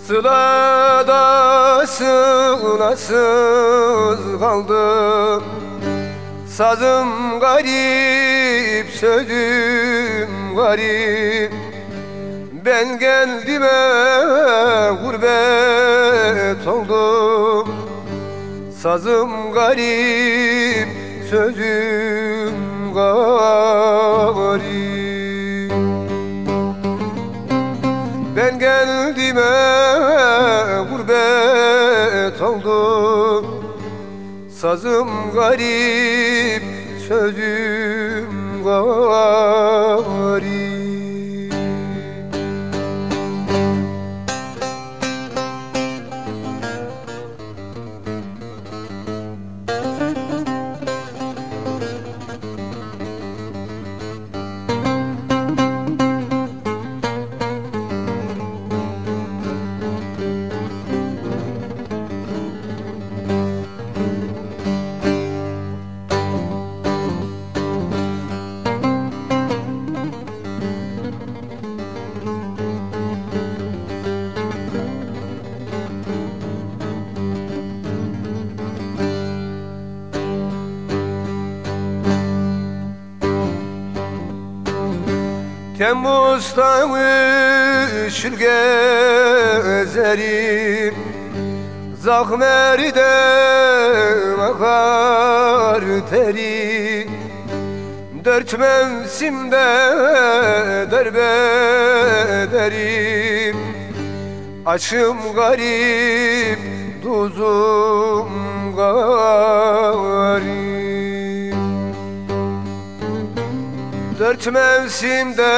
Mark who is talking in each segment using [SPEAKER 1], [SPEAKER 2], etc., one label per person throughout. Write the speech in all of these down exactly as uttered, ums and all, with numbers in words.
[SPEAKER 1] Sılada sığınasız kaldım. Sazım garip, sözüm garip. Ben kendime gurbet oldum. Sazım garip, sözüm garip. Ben kendime gurbet oldum. Sazım garip, sözüm garip. Temmuz'da ışıl gezerim, Zahmeride akar terim. Dört mevsimde derbederim. Açım garip, tuzum garip. Dört mevsimde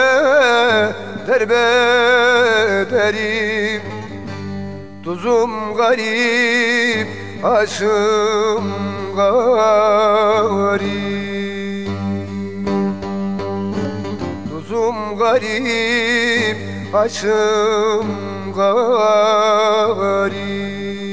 [SPEAKER 1] derbederim. Tuzum garip, aşım garip. Tuzum garip, aşım garip.